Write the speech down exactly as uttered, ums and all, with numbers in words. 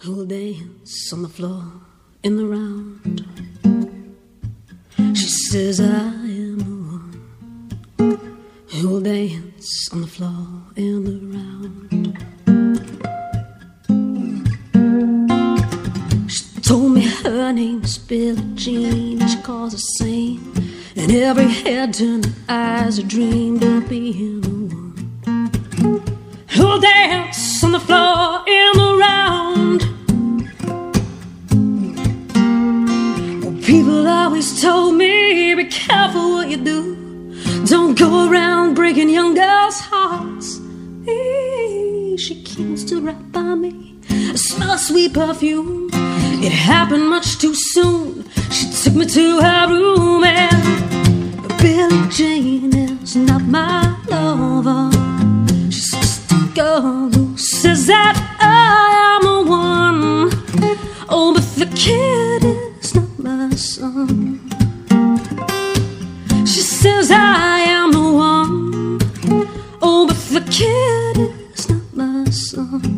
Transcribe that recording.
who'll dance on the floor in the round. She says I am the one who'll dance on the floor in the round. She told me her name's Billie Jean, and she calls her sane, and every head turned eyes a dreamed of being the one who'll dance on the floor in the round. Well, people always told me, be careful what you do. Don't go around breaking young girls' hearts. Hey, she came stood right by me, I smell of sweet perfume. It happened much too soon. She took me to her room, and Billie Jean is not my lover. She's just a girl who says that I am the one. Oh, but the kid is not my son. She says I am the one. Oh, but the kid is not my son.